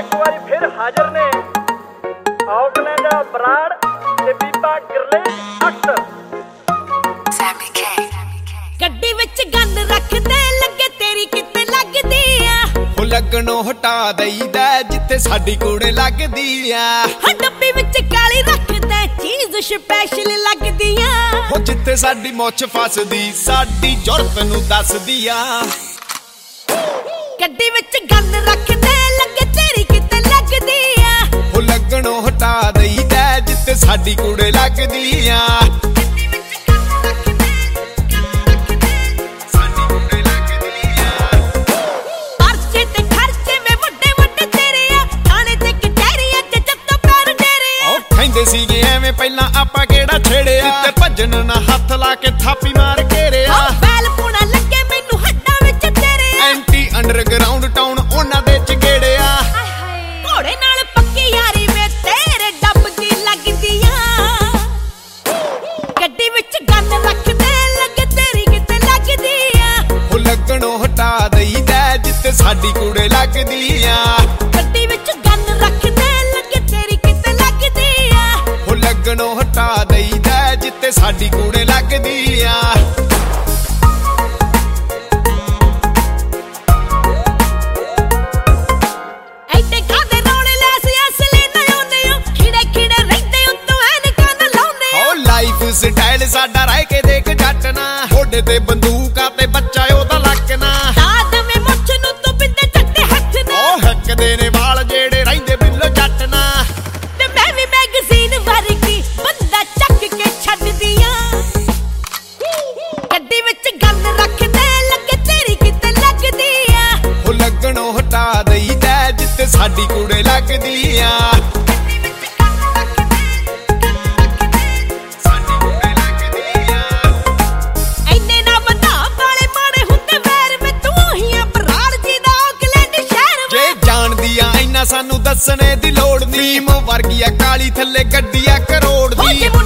ਇੱਕ ਵਾਰੀ ਫਿਰ ਹਾਜ਼ਰ ਨੇ ਆਕਲੈਂਡ ਬਰਾੜ ਤੇ ਬੀਬਾ ਗੁਰਲੀਨ ਅਖਤਰ। ਗੱਡੀ ਵਿੱਚ ਗੰਨ ਰੱਖਦੇ ਲੱਗੇ ਤੇਰੀ ਕਿਤੇ ਲੱਗਦੀ ਆ। ਉਹ ਲੱਗਣੋਂ ਹਟਾ ਦਈਦਾ ਜਿੱਥੇ ਸਾਡੀ ਕੁੜੇ ਲੱਗਦੀ ਆ। ਹਾਂ ਡੱਬੀ ਵਿੱਚ ਕਾਲੀ ਰੱਖਦਾ ਚੀਜ਼ ਸਪੈਸ਼ਲ ਲੱਗਦੀ ਆ। ਉਹ ਜਿੱਥੇ ਸਾਡੀ ਮੁੱਛ ਫਸਦੀ ਸਾਡੀ ਜ਼ੁਰਤ ਨੂੰ ਦੱਸਦੀ ਆ। ਗੱਡੀ ਵਿੱਚ ਗੰਨ ਰੱਖਦੇ ਲੱਗੇ ਤੇਰੀ ਕਿਤੇ ਲੱਗਦੀ ਆ। ਉਹ ਲੱਗਣੋਂ ਹਟਾ ਦਈਦਾ ਜਿੱਥੇ ਸਾਡੀ ਕੁੜੇ ਲੱਗਦੀ ਆ। ਸੀਗੇ ਐਵੇਂ ਪਹਿਲਾਂ ਆਪਾਂ ਕਿਹੜਾ ਛੇੜਿਆ ਤੇ ਭੱਜਣ ਨਾ ਹੱਥ ਲਾ ਕੇ ਥਾਪੀ ਮਾਰ ਘੇਰਿਆ। ਬੈਲ ਪੁਣਾ ਲੱਗੇ ਮੈਨੂੰ ਹੱਡਾਂ ਵਿੱਚ ਤੇਰੇ ਐਂਟੀ ਅੰਡਰਗਰਾਉਂਡ ਟਾਊਨ ਉਹਨਾਂ ਦੇ ਚਗੇੜਿਆ। ਘੋੜੇ ਨਾਲ ਪੱਕੀ ਯਾਰੀ ਵੇ ਤੇਰੇ ਡੱਬ ਦੀ ਲੱਗਦੀ ਆ। ਗੱਡੀ ਵਿੱਚ ਗੰਨ ਰੱਖਦੇ ਲੱਗੇ ਤੇਰੀ ਕਿਤੇ ਲੱਗਦੀ ਆ। ਉਹ ਲੱਗਣੋਂ ਹਟਾ ਦਈਦਾ ਜਿੱਥੇ ਸਾਡੀ ਕੁੜੇ ਲੱਗਦੀ ਆ। ਗੱਡੀ ਵਿੱਚ ਗੰਨ ਰੱਖਦੇ ਲੱਗੇ ਤੇਰੀ ਕਿਤੇ ਲੱਗਦੀ ਆ। ਉਹ ਲੱਗਣੋਂ ਹਟਾ ਦਈਦਾ ਜਿੱਥੇ ਸਾਡੀ ਕੁੜੇ ਲੱਗਦੀ ਆ। ਐਡੇ ਕਾਦੇ ਰੌਲੇ ਲੈ ਸੀ ਅਸਲੀ ਨਾ ਆਉਂਦੇ ਹੋ ਖਿੜੇ ਖਿੜੇ ਰਹਿੰਦੇ ਉੱਤੋਂ ਐਨਕਾਂ ਨਾ ਲਾਉਂਦੇ ਹੋ। ਉਹ ਲਾਈਫ ਸਟਾਈਲ ਸਾਡਾ ਰਹਿ ਕੇ ਦੇਖ ਜੱਟ ਨਾ ਹੋਡੇ ਤੇ ਬੰਦੂਕਾਂ ਤੇ ਬੱਚਾ ਉਹਦਾ ਲੱਕ ਨਾ। ਦਾਦ ਮੇ ਮੁੱਛ ਨੂੰ ਤੂੰ ਬਿੰਦੇ ਚੱਟੇ ਹੱਥ ਨਾ। ਉਹ ਹੱਕਦੇ ਨੇ ਵਾਲ ਜਿਹੜੇ ਰਹਿੰਦੇ ਬਿੱਲੋ ਜੱਟ ਨਾ। ਤੇ ਮੈਂ ਵੀ ਮੈਗਜ਼ੀਨ ਵਰਗੀ ਬੰਦਾ ਚੱਕ ਕੇ ਛੱਡਦੀ ਆ। ਗੱਡੀ ਵਿੱਚ ਗੰਨ ਰੱਖਦੇ ਲੱਗੇ ਤੇਰੀ ਕਿਤੇ ਲੱਗਦੀ ਆ। ਉਹ ਲੱਗਣੋਂ ਹਟਾ ਦਈਦਾ ਜਿੱਥੇ ਸਾਡੀ ਕੁੜੇ ਲੱਗਦੀ ਆ। ਸਾਡੀ ਕੁੜੇ ਲੱਗਦੀ ਆ। ਐਨੇ ਨਾ ਵਧਾ ਵਾਲੇ ਮਾੜੇ ਹੁੰਦੇ ਵੈਰ ਮੈਂ ਤੂੰ ਹੀ ਆ ਬਰਾੜ ਜੀ ਦਾ ਆਕਲੈਂਡ ਸ਼ਹਿਰ। ਜੇ ਜਾਣਦੀ ਆ ਇੰਨਾ ਸਾਨੂੰ ਦੱਸਣੇ ਦੀ ਲੋੜ ਨੀ। ਵਰਗੀ ਆ ਕਾਲੀ ਥੱਲੇ ਗੱਡੀ ਆ ਕਰੋੜ ਦੀ।